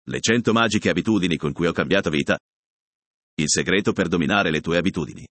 Le 100 magiche abitudini con cui ho cambiato vita. Il segreto per dominare le tue abitudini.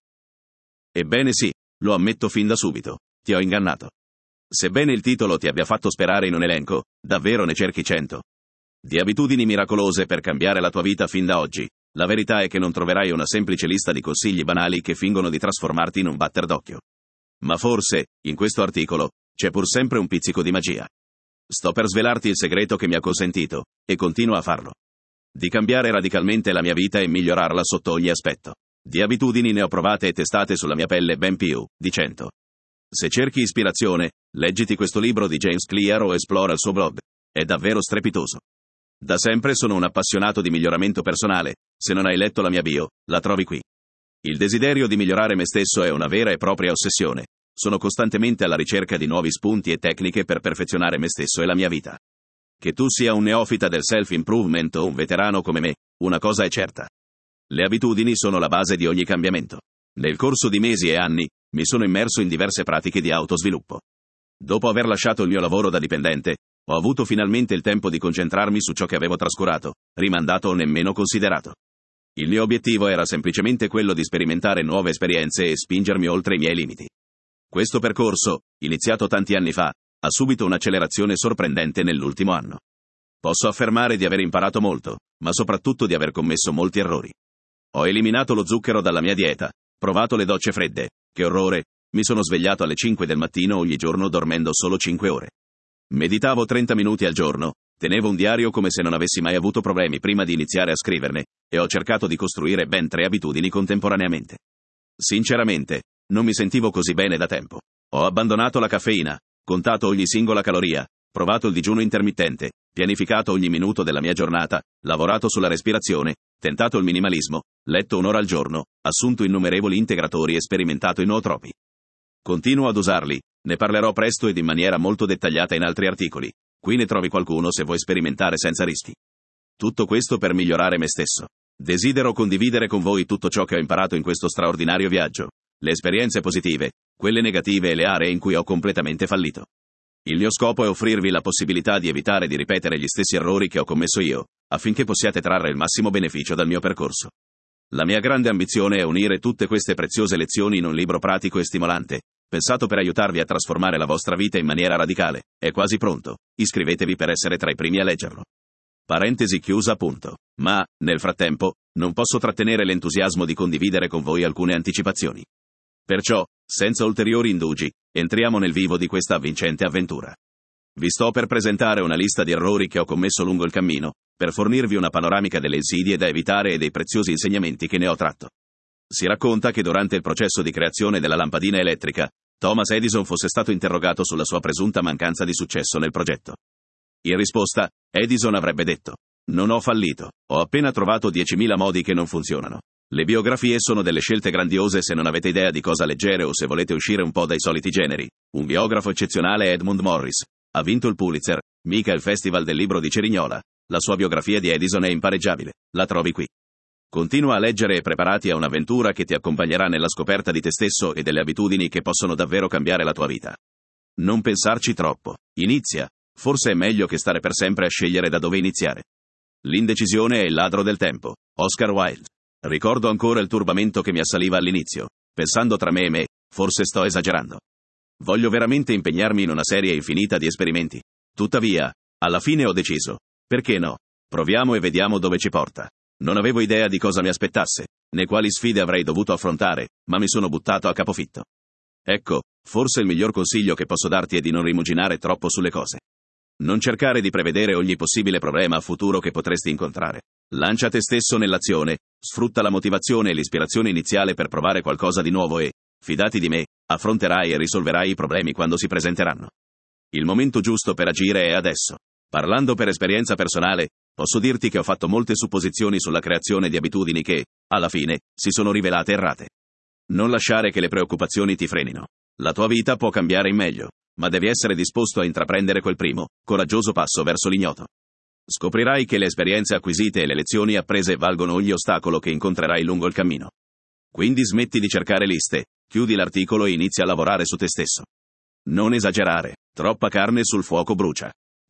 Ebbene sì, lo ammetto fin da subito, ti ho ingannato. Sebbene il titolo ti abbia fatto sperare in un elenco, davvero ne cerchi 100. Di abitudini miracolose per cambiare la tua vita fin da oggi. La verità è che non troverai una semplice lista di consigli banali che fingono di trasformarti in un batter d'occhio. Ma forse, in questo articolo, c'è pur sempre un pizzico di magia. Sto per svelarti il segreto che mi ha consentito, e continua a farlo, di cambiare radicalmente la mia vita e migliorarla sotto ogni aspetto. Di abitudini ne ho provate e testate sulla mia pelle ben più di 100. Se cerchi ispirazione, leggiti questo libro di James Clear o esplora il suo blog. È davvero strepitoso. Da sempre sono un appassionato di miglioramento personale. Se non hai letto la mia bio, la trovi qui. Il desiderio di migliorare me stesso è una vera e propria ossessione. Sono costantemente alla ricerca di nuovi spunti e tecniche per perfezionare me stesso e la mia vita. Che tu sia un neofita del self-improvement o un veterano come me, una cosa è certa. Le abitudini sono la base di ogni cambiamento. Nel corso di mesi e anni, mi sono immerso in diverse pratiche di autosviluppo. Dopo aver lasciato il mio lavoro da dipendente, ho avuto finalmente il tempo di concentrarmi su ciò che avevo trascurato, rimandato o nemmeno considerato. Il mio obiettivo era semplicemente quello di sperimentare nuove esperienze e spingermi oltre i miei limiti. Questo percorso, iniziato tanti anni fa, ha subito un'accelerazione sorprendente nell'ultimo anno. Posso affermare di aver imparato molto, ma soprattutto di aver commesso molti errori. Ho eliminato lo zucchero dalla mia dieta, provato le docce fredde, che orrore, mi sono svegliato alle 5 del mattino ogni giorno dormendo solo 5 ore. Meditavo 30 minuti al giorno, tenevo un diario come se non avessi mai avuto problemi prima di iniziare a scriverne, e ho cercato di costruire ben 3 abitudini contemporaneamente. Sinceramente, non mi sentivo così bene da tempo. Ho abbandonato la caffeina, contato ogni singola caloria, provato il digiuno intermittente, pianificato ogni minuto della mia giornata, lavorato sulla respirazione, tentato il minimalismo, letto un'ora al giorno, assunto innumerevoli integratori e sperimentato i nootropi. Continuo ad usarli, ne parlerò presto ed in maniera molto dettagliata in altri articoli. Qui ne trovi qualcuno se vuoi sperimentare senza rischi. Tutto questo per migliorare me stesso. Desidero condividere con voi tutto ciò che ho imparato in questo straordinario viaggio. Le esperienze positive, quelle negative e le aree in cui ho completamente fallito. Il mio scopo è offrirvi la possibilità di evitare di ripetere gli stessi errori che ho commesso io, affinché possiate trarre il massimo beneficio dal mio percorso. La mia grande ambizione è unire tutte queste preziose lezioni in un libro pratico e stimolante, pensato per aiutarvi a trasformare la vostra vita in maniera radicale. È quasi pronto, iscrivetevi per essere tra i primi a leggerlo. Parentesi chiusa. Ma, nel frattempo, non posso trattenere l'entusiasmo di condividere con voi alcune anticipazioni. Perciò, senza ulteriori indugi, entriamo nel vivo di questa avvincente avventura. Vi sto per presentare una lista di errori che ho commesso lungo il cammino, per fornirvi una panoramica delle insidie da evitare e dei preziosi insegnamenti che ne ho tratto. Si racconta che durante il processo di creazione della lampadina elettrica, Thomas Edison fosse stato interrogato sulla sua presunta mancanza di successo nel progetto. In risposta, Edison avrebbe detto: "Non ho fallito, ho appena trovato 10.000 modi che non funzionano." Le biografie sono delle scelte grandiose se non avete idea di cosa leggere o se volete uscire un po' dai soliti generi. Un biografo eccezionale è Edmund Morris. Ha vinto il Pulitzer, mica il Festival del Libro di Cerignola. La sua biografia di Edison è impareggiabile. La trovi qui. Continua a leggere e preparati a un'avventura che ti accompagnerà nella scoperta di te stesso e delle abitudini che possono davvero cambiare la tua vita. Non pensarci troppo. Inizia. Forse è meglio che stare per sempre a scegliere da dove iniziare. L'indecisione è il ladro del tempo. Oscar Wilde. Ricordo ancora il turbamento che mi assaliva all'inizio, pensando tra me e me, forse sto esagerando. Voglio veramente impegnarmi in una serie infinita di esperimenti. Tuttavia, alla fine ho deciso. Perché no? Proviamo e vediamo dove ci porta. Non avevo idea di cosa mi aspettasse, né quali sfide avrei dovuto affrontare, ma mi sono buttato a capofitto. Ecco, forse il miglior consiglio che posso darti è di non rimuginare troppo sulle cose. Non cercare di prevedere ogni possibile problema a futuro che potresti incontrare. Lancia te stesso nell'azione, sfrutta la motivazione e l'ispirazione iniziale per provare qualcosa di nuovo e, fidati di me, affronterai e risolverai i problemi quando si presenteranno. Il momento giusto per agire è adesso. Parlando per esperienza personale, posso dirti che ho fatto molte supposizioni sulla creazione di abitudini che, alla fine, si sono rivelate errate. Non lasciare che le preoccupazioni ti frenino. La tua vita può cambiare in meglio, ma devi essere disposto a intraprendere quel primo, coraggioso passo verso l'ignoto. Scoprirai che le esperienze acquisite e le lezioni apprese valgono ogni ostacolo che incontrerai lungo il cammino. Quindi smetti di cercare liste, chiudi l'articolo e inizia a lavorare su te stesso. Non esagerare, troppa carne sul fuoco brucia.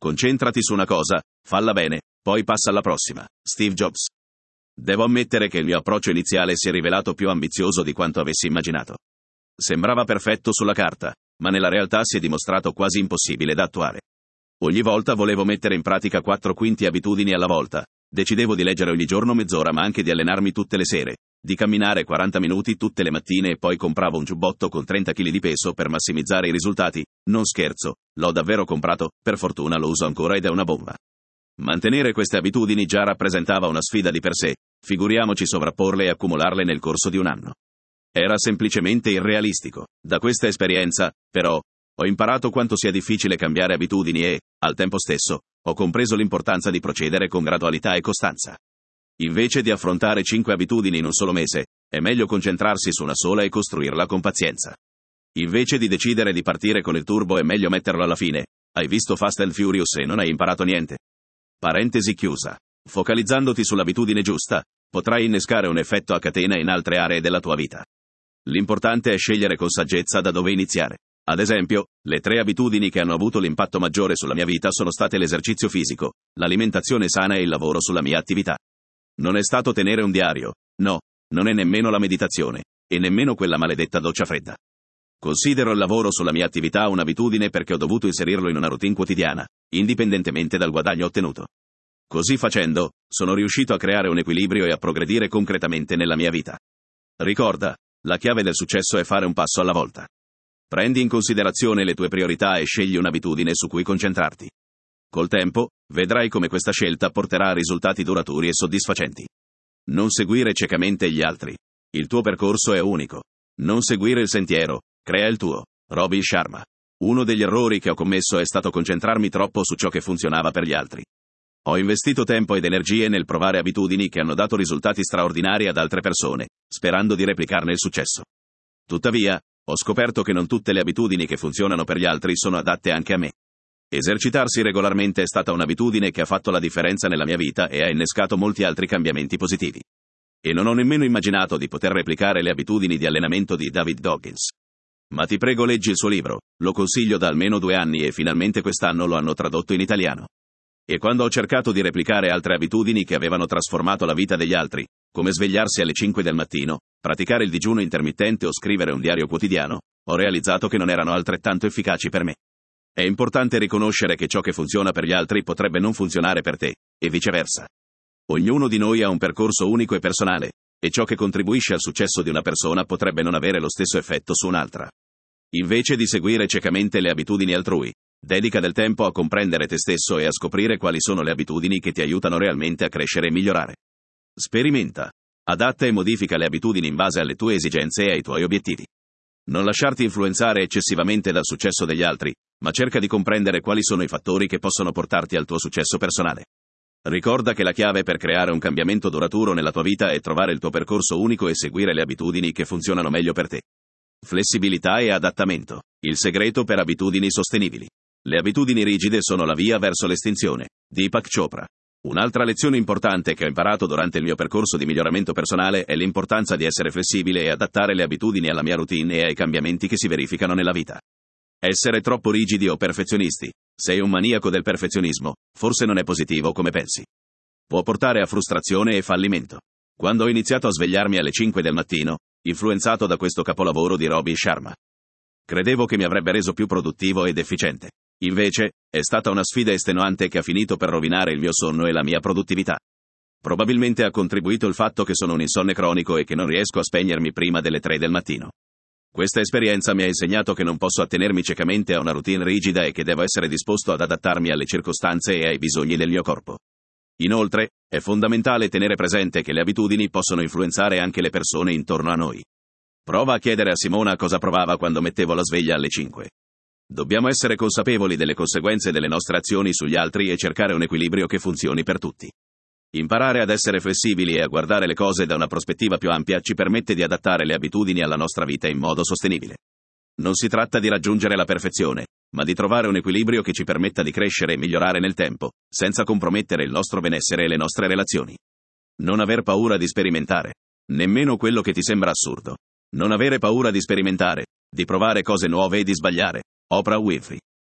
Concentrati su una cosa, falla bene, poi passa alla prossima. Steve Jobs. Devo ammettere che il mio approccio iniziale si è rivelato più ambizioso di quanto avessi immaginato. Sembrava perfetto sulla carta, ma nella realtà si è dimostrato quasi impossibile da attuare. Ogni volta volevo mettere in pratica 4/5 abitudini alla volta. Decidevo di leggere ogni giorno mezz'ora, ma anche di allenarmi tutte le sere, di camminare 40 minuti tutte le mattine, e poi compravo un giubbotto con 30 kg di peso per massimizzare i risultati. Non scherzo, l'ho davvero comprato, per fortuna lo uso ancora ed è una bomba. Mantenere queste abitudini già rappresentava una sfida di per sé, figuriamoci sovrapporle e accumularle nel corso di un anno. Era semplicemente irrealistico. Da questa esperienza, però, ho imparato quanto sia difficile cambiare abitudini e, al tempo stesso, ho compreso l'importanza di procedere con gradualità e costanza. Invece di affrontare 5 abitudini in un solo mese, è meglio concentrarsi su una sola e costruirla con pazienza. Invece di decidere di partire con il turbo, è meglio metterlo alla fine. Hai visto Fast and Furious e non hai imparato niente? Parentesi chiusa. Focalizzandoti sull'abitudine giusta, potrai innescare un effetto a catena in altre aree della tua vita. L'importante è scegliere con saggezza da dove iniziare. Ad esempio, le 3 abitudini che hanno avuto l'impatto maggiore sulla mia vita sono state l'esercizio fisico, l'alimentazione sana e il lavoro sulla mia attività. Non è stato tenere un diario, no, non è nemmeno la meditazione, e nemmeno quella maledetta doccia fredda. Considero il lavoro sulla mia attività un'abitudine perché ho dovuto inserirlo in una routine quotidiana, indipendentemente dal guadagno ottenuto. Così facendo, sono riuscito a creare un equilibrio e a progredire concretamente nella mia vita. Ricorda, la chiave del successo è fare un passo alla volta. Prendi in considerazione le tue priorità e scegli un'abitudine su cui concentrarti. Col tempo, vedrai come questa scelta porterà a risultati duraturi e soddisfacenti. Non seguire ciecamente gli altri. Il tuo percorso è unico. Non seguire il sentiero, crea il tuo. Robin Sharma. Uno degli errori che ho commesso è stato concentrarmi troppo su ciò che funzionava per gli altri. Ho investito tempo ed energie nel provare abitudini che hanno dato risultati straordinari ad altre persone, sperando di replicarne il successo. Tuttavia, ho scoperto che non tutte le abitudini che funzionano per gli altri sono adatte anche a me. Esercitarsi regolarmente è stata un'abitudine che ha fatto la differenza nella mia vita e ha innescato molti altri cambiamenti positivi. E non ho nemmeno immaginato di poter replicare le abitudini di allenamento di David Goggins. Ma ti prego, leggi il suo libro, lo consiglio da almeno 2 anni e finalmente quest'anno lo hanno tradotto in italiano. E quando ho cercato di replicare altre abitudini che avevano trasformato la vita degli altri, come svegliarsi alle 5 del mattino, praticare il digiuno intermittente o scrivere un diario quotidiano, ho realizzato che non erano altrettanto efficaci per me. È importante riconoscere che ciò che funziona per gli altri potrebbe non funzionare per te, e viceversa. Ognuno di noi ha un percorso unico e personale, e ciò che contribuisce al successo di una persona potrebbe non avere lo stesso effetto su un'altra. Invece di seguire ciecamente le abitudini altrui, dedica del tempo a comprendere te stesso e a scoprire quali sono le abitudini che ti aiutano realmente a crescere e migliorare. Sperimenta. Adatta e modifica le abitudini in base alle tue esigenze e ai tuoi obiettivi. Non lasciarti influenzare eccessivamente dal successo degli altri, ma cerca di comprendere quali sono i fattori che possono portarti al tuo successo personale. Ricorda che la chiave per creare un cambiamento duraturo nella tua vita è trovare il tuo percorso unico e seguire le abitudini che funzionano meglio per te. Flessibilità e adattamento. Il segreto per abitudini sostenibili. Le abitudini rigide sono la via verso l'estinzione. Deepak Chopra. Un'altra lezione importante che ho imparato durante il mio percorso di miglioramento personale è l'importanza di essere flessibile e adattare le abitudini alla mia routine e ai cambiamenti che si verificano nella vita. Essere troppo rigidi o perfezionisti. Sei un maniaco del perfezionismo, forse non è positivo come pensi. Può portare a frustrazione e fallimento. Quando ho iniziato a svegliarmi alle 5 del mattino, influenzato da questo capolavoro di Robin Sharma, credevo che mi avrebbe reso più produttivo ed efficiente. Invece, è stata una sfida estenuante che ha finito per rovinare il mio sonno e la mia produttività. Probabilmente ha contribuito il fatto che sono un insonne cronico e che non riesco a spegnermi prima delle 3 del mattino. Questa esperienza mi ha insegnato che non posso attenermi ciecamente a una routine rigida e che devo essere disposto ad adattarmi alle circostanze e ai bisogni del mio corpo. Inoltre, è fondamentale tenere presente che le abitudini possono influenzare anche le persone intorno a noi. Prova a chiedere a Simona cosa provava quando mettevo la sveglia alle 5. Dobbiamo essere consapevoli delle conseguenze delle nostre azioni sugli altri e cercare un equilibrio che funzioni per tutti. Imparare ad essere flessibili e a guardare le cose da una prospettiva più ampia ci permette di adattare le abitudini alla nostra vita in modo sostenibile. Non si tratta di raggiungere la perfezione, ma di trovare un equilibrio che ci permetta di crescere e migliorare nel tempo, senza compromettere il nostro benessere e le nostre relazioni. Non aver paura di sperimentare. Nemmeno quello che ti sembra assurdo. Non avere paura di sperimentare, di provare cose nuove e di sbagliare. Oprah Winfrey.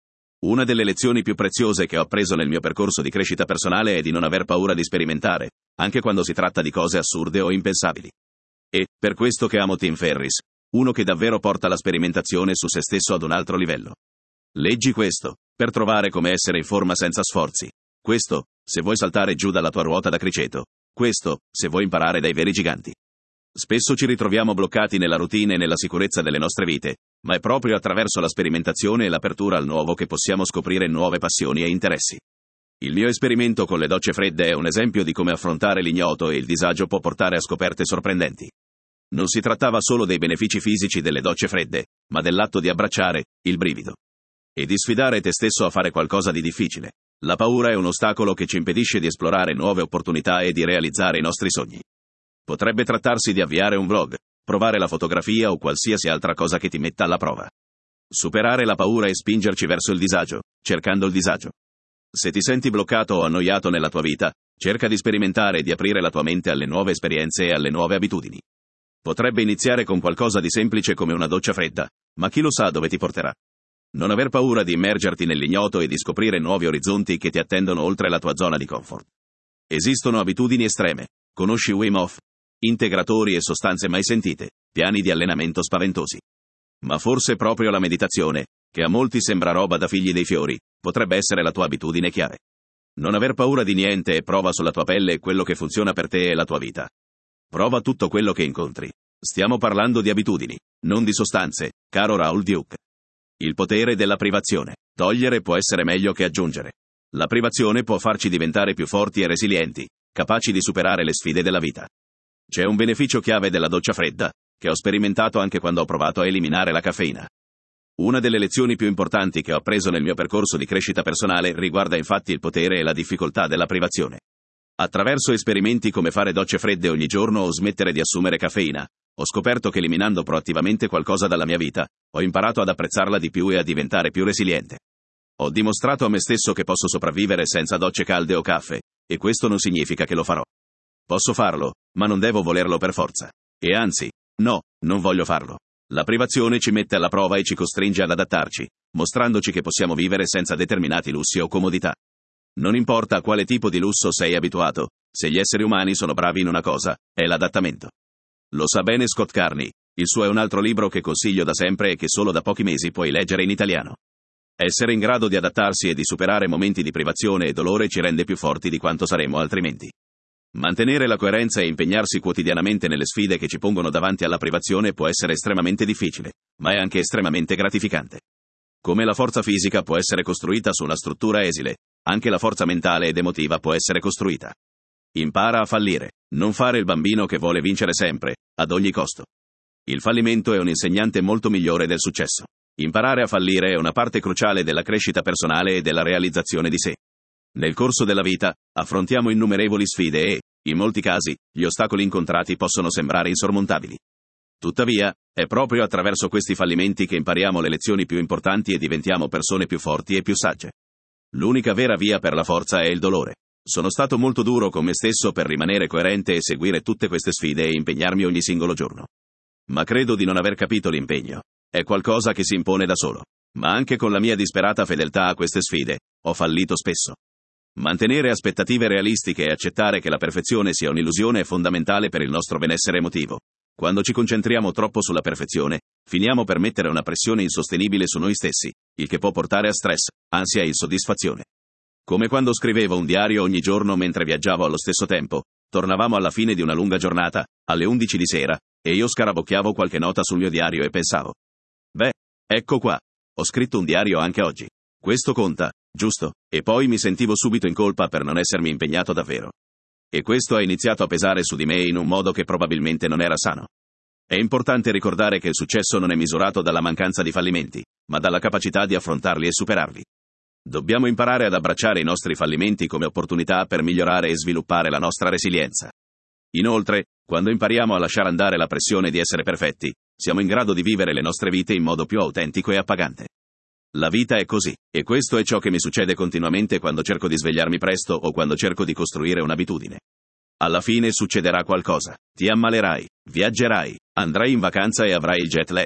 Una delle lezioni più preziose che ho appreso nel mio percorso di crescita personale è di non aver paura di sperimentare, anche quando si tratta di cose assurde o impensabili. E, per questo che amo Tim Ferriss, uno che davvero porta la sperimentazione su se stesso ad un altro livello. Leggi questo, per trovare come essere in forma senza sforzi. Questo, se vuoi saltare giù dalla tua ruota da criceto. Questo, se vuoi imparare dai veri giganti. Spesso ci ritroviamo bloccati nella routine e nella sicurezza delle nostre vite, ma è proprio attraverso la sperimentazione e l'apertura al nuovo che possiamo scoprire nuove passioni e interessi. Il mio esperimento con le docce fredde è un esempio di come affrontare l'ignoto e il disagio può portare a scoperte sorprendenti. Non si trattava solo dei benefici fisici delle docce fredde, ma dell'atto di abbracciare il brivido. E di sfidare te stesso a fare qualcosa di difficile. La paura è un ostacolo che ci impedisce di esplorare nuove opportunità e di realizzare i nostri sogni. Potrebbe trattarsi di avviare un vlog, provare la fotografia o qualsiasi altra cosa che ti metta alla prova. Superare la paura e spingerci verso il disagio, cercando il disagio. Se ti senti bloccato o annoiato nella tua vita, cerca di sperimentare e di aprire la tua mente alle nuove esperienze e alle nuove abitudini. Potrebbe iniziare con qualcosa di semplice come una doccia fredda, ma chi lo sa dove ti porterà. Non aver paura di immergerti nell'ignoto e di scoprire nuovi orizzonti che ti attendono oltre la tua zona di comfort. Esistono abitudini estreme. Conosci Wim Hof? Integratori e sostanze mai sentite, piani di allenamento spaventosi. Ma forse proprio la meditazione, che a molti sembra roba da figli dei fiori, potrebbe essere la tua abitudine chiave. Non aver paura di niente e prova sulla tua pelle quello che funziona per te e la tua vita. Prova tutto quello che incontri. Stiamo parlando di abitudini, non di sostanze, caro Raoul Duke. Il potere della privazione. Togliere può essere meglio che aggiungere. La privazione può farci diventare più forti e resilienti, capaci di superare le sfide della vita. C'è un beneficio chiave della doccia fredda, che ho sperimentato anche quando ho provato a eliminare la caffeina. Una delle lezioni più importanti che ho appreso nel mio percorso di crescita personale riguarda infatti il potere e la difficoltà della privazione. Attraverso esperimenti come fare docce fredde ogni giorno o smettere di assumere caffeina, ho scoperto che eliminando proattivamente qualcosa dalla mia vita, ho imparato ad apprezzarla di più e a diventare più resiliente. Ho dimostrato a me stesso che posso sopravvivere senza docce calde o caffè, e questo non significa che lo farò. Posso farlo, ma non devo volerlo per forza. E anzi, no, non voglio farlo. La privazione ci mette alla prova e ci costringe ad adattarci, mostrandoci che possiamo vivere senza determinati lussi o comodità. Non importa a quale tipo di lusso sei abituato, se gli esseri umani sono bravi in una cosa, è l'adattamento. Lo sa bene Scott Carney, il suo è un altro libro che consiglio da sempre e che solo da pochi mesi puoi leggere in italiano. Essere in grado di adattarsi e di superare momenti di privazione e dolore ci rende più forti di quanto saremmo altrimenti. Mantenere la coerenza e impegnarsi quotidianamente nelle sfide che ci pongono davanti alla privazione può essere estremamente difficile, ma è anche estremamente gratificante. Come la forza fisica può essere costruita su una struttura esile, anche la forza mentale ed emotiva può essere costruita. Impara a fallire, non fare il bambino che vuole vincere sempre, ad ogni costo. Il fallimento è un insegnante molto migliore del successo. Imparare a fallire è una parte cruciale della crescita personale e della realizzazione di sé. Nel corso della vita, affrontiamo innumerevoli sfide e, in molti casi, gli ostacoli incontrati possono sembrare insormontabili. Tuttavia, è proprio attraverso questi fallimenti che impariamo le lezioni più importanti e diventiamo persone più forti e più sagge. L'unica vera via per la forza è il dolore. Sono stato molto duro con me stesso per rimanere coerente e seguire tutte queste sfide e impegnarmi ogni singolo giorno. Ma credo di non aver capito l'impegno. È qualcosa che si impone da solo. Ma anche con la mia disperata fedeltà a queste sfide, ho fallito spesso. Mantenere aspettative realistiche e accettare che la perfezione sia un'illusione è fondamentale per il nostro benessere emotivo. Quando ci concentriamo troppo sulla perfezione, finiamo per mettere una pressione insostenibile su noi stessi, il che può portare a stress, ansia e insoddisfazione. Come quando scrivevo un diario ogni giorno mentre viaggiavo allo stesso tempo, tornavamo alla fine di una lunga giornata, alle 11 di sera, e io scarabocchiavo qualche nota sul mio diario e pensavo: beh, ecco qua, ho scritto un diario anche oggi. Questo conta, giusto? E poi mi sentivo subito in colpa per non essermi impegnato davvero. E questo ha iniziato a pesare su di me in un modo che probabilmente non era sano. È importante ricordare che il successo non è misurato dalla mancanza di fallimenti, ma dalla capacità di affrontarli e superarli. Dobbiamo imparare ad abbracciare i nostri fallimenti come opportunità per migliorare e sviluppare la nostra resilienza. Inoltre, quando impariamo a lasciare andare la pressione di essere perfetti, siamo in grado di vivere le nostre vite in modo più autentico e appagante. La vita è così, e questo è ciò che mi succede continuamente quando cerco di svegliarmi presto o quando cerco di costruire un'abitudine. Alla fine succederà qualcosa, ti ammalerai, viaggerai, andrai in vacanza e avrai il jet lag.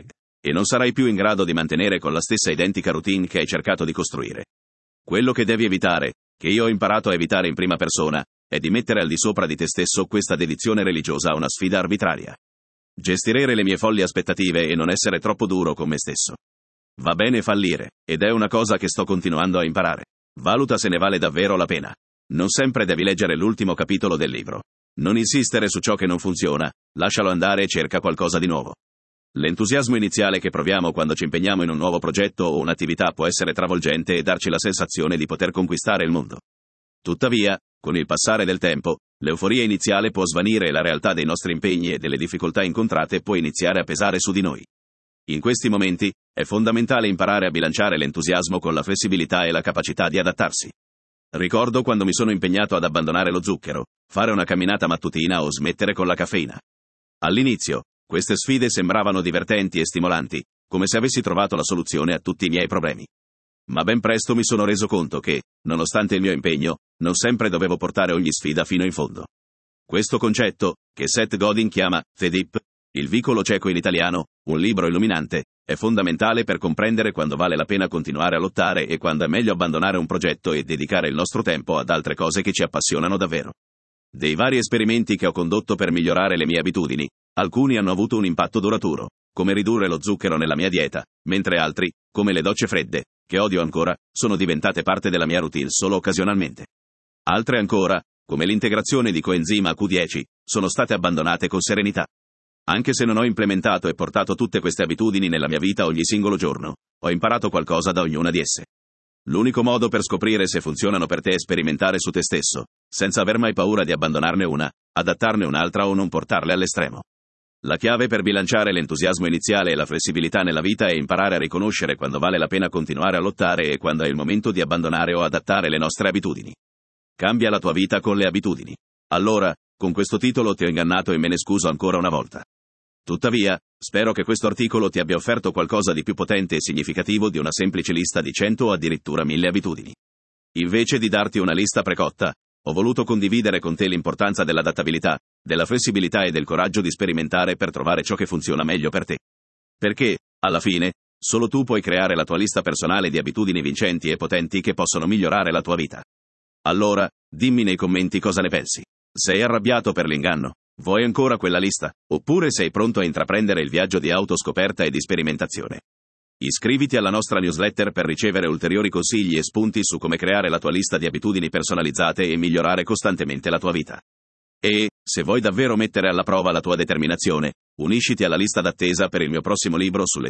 e non sarai più in grado di mantenere con la stessa identica routine che hai cercato di costruire. Quello che devi evitare, che io ho imparato a evitare in prima persona, è di mettere al di sopra di te stesso questa dedizione religiosa a una sfida arbitraria. Gestire le mie folli aspettative e non essere troppo duro con me stesso. Va bene fallire, ed è una cosa che sto continuando a imparare. Valuta se ne vale davvero la pena. Non sempre devi leggere l'ultimo capitolo del libro. Non insistere su ciò che non funziona, lascialo andare e cerca qualcosa di nuovo. L'entusiasmo iniziale che proviamo quando ci impegniamo in un nuovo progetto o un'attività può essere travolgente e darci la sensazione di poter conquistare il mondo. Tuttavia, con il passare del tempo, l'euforia iniziale può svanire e la realtà dei nostri impegni e delle difficoltà incontrate può iniziare a pesare su di noi. In questi momenti, è fondamentale imparare a bilanciare l'entusiasmo con la flessibilità e la capacità di adattarsi. Ricordo quando mi sono impegnato ad abbandonare lo zucchero, fare una camminata mattutina o smettere con la caffeina. All'inizio, queste sfide sembravano divertenti e stimolanti, come se avessi trovato la soluzione a tutti i miei problemi. Ma ben presto mi sono reso conto che, nonostante il mio impegno, non sempre dovevo portare ogni sfida fino in fondo. Questo concetto, che Seth Godin chiama The Dip, il vicolo cieco in italiano, un libro illuminante, è fondamentale per comprendere quando vale la pena continuare a lottare e quando è meglio abbandonare un progetto e dedicare il nostro tempo ad altre cose che ci appassionano davvero. Dei vari esperimenti che ho condotto per migliorare le mie abitudini, alcuni hanno avuto un impatto duraturo, come ridurre lo zucchero nella mia dieta, mentre altri, come le docce fredde, che odio ancora, sono diventate parte della mia routine solo occasionalmente. Altre ancora, come l'integrazione di coenzima Q10, sono state abbandonate con serenità. Anche se non ho implementato e portato tutte queste abitudini nella mia vita ogni singolo giorno, ho imparato qualcosa da ognuna di esse. L'unico modo per scoprire se funzionano per te è sperimentare su te stesso, senza aver mai paura di abbandonarne una, adattarne un'altra o non portarle all'estremo. La chiave per bilanciare l'entusiasmo iniziale e la flessibilità nella vita è imparare a riconoscere quando vale la pena continuare a lottare e quando è il momento di abbandonare o adattare le nostre abitudini. Cambia la tua vita con le abitudini. Allora, con questo titolo ti ho ingannato e me ne scuso ancora una volta. Tuttavia, spero che questo articolo ti abbia offerto qualcosa di più potente e significativo di una semplice lista di 100 o addirittura 1000 abitudini. Invece di darti una lista precotta, ho voluto condividere con te l'importanza dell'adattabilità, della flessibilità e del coraggio di sperimentare per trovare ciò che funziona meglio per te. Perché, alla fine, solo tu puoi creare la tua lista personale di abitudini vincenti e potenti che possono migliorare la tua vita. Allora, dimmi nei commenti cosa ne pensi. Sei arrabbiato per l'inganno? Vuoi ancora quella lista? Oppure sei pronto a intraprendere il viaggio di autoscoperta e di sperimentazione? Iscriviti alla nostra newsletter per ricevere ulteriori consigli e spunti su come creare la tua lista di abitudini personalizzate e migliorare costantemente la tua vita. E, se vuoi davvero mettere alla prova la tua determinazione, unisciti alla lista d'attesa per il mio prossimo libro sulle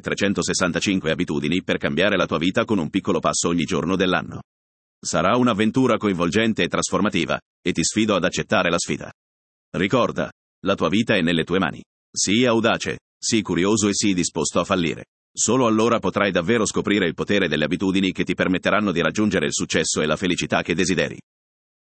365 abitudini per cambiare la tua vita con un piccolo passo ogni giorno dell'anno. Sarà un'avventura coinvolgente e trasformativa, e ti sfido ad accettare la sfida. Ricorda, la tua vita è nelle tue mani. Sii audace, sii curioso e sii disposto a fallire. Solo allora potrai davvero scoprire il potere delle abitudini che ti permetteranno di raggiungere il successo e la felicità che desideri.